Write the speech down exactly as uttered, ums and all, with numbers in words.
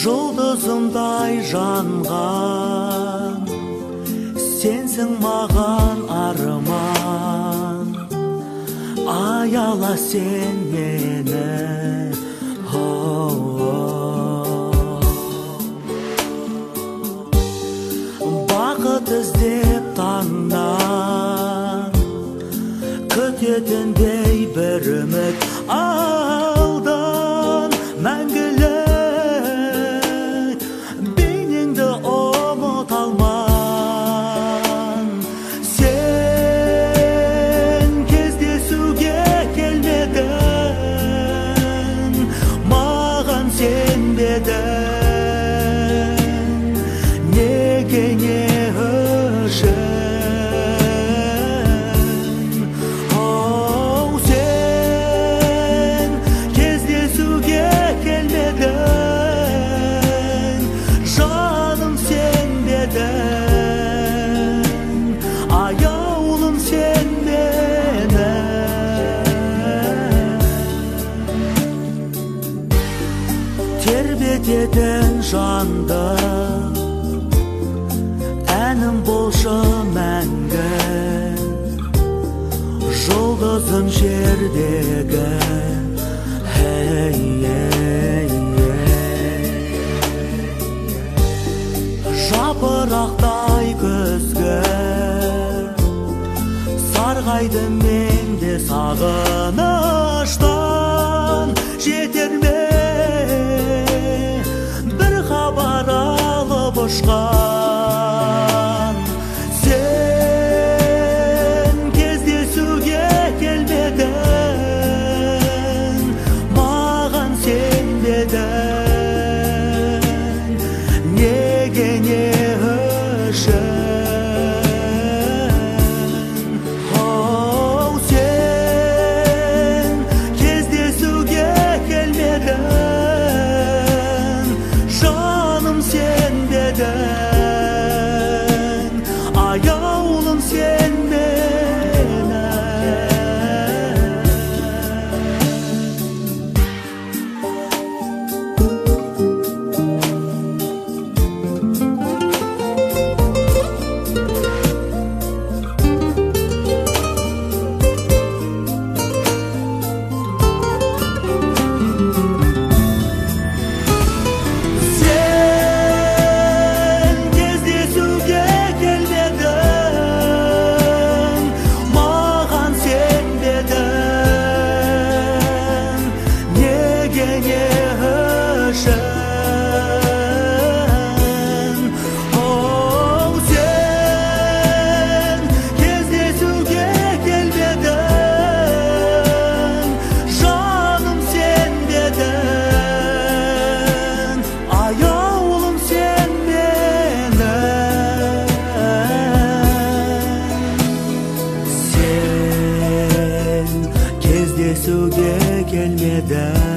Жұлдызымдай жанған сенсің маған арман, аяла сен мені. Бақыт іздеп таңнан күтетіндей бір үміт алдан, мәңгілік бейнеңді ұмыта алман. Сен кездесуге келмедің, маған сенбедің, неге не үшін? Оу, сен кездесуге келмедің, жаным сенбедің, аяулым сен мені. Тербететін жанды әнім болшы мәңгі, жұлдызым жердегі. Hey, hey, hey. Жапырақтай күзгі сарғайды менде сағыныштан. Жетер ме бір хабар алып ұшқан? Сен кездесуге келмедің, маған сенбедің, неге не үшін? Оу, сен кездесуге келмедің, жаным сенбедің, аяулым сен мені. Сен кездесуге келмедің, маған сенбедің, неге не үшін? Оу, сен кездесуге келмедің, жаным сенбедің, аяулым сен мені. Сен кездесуге келмедің,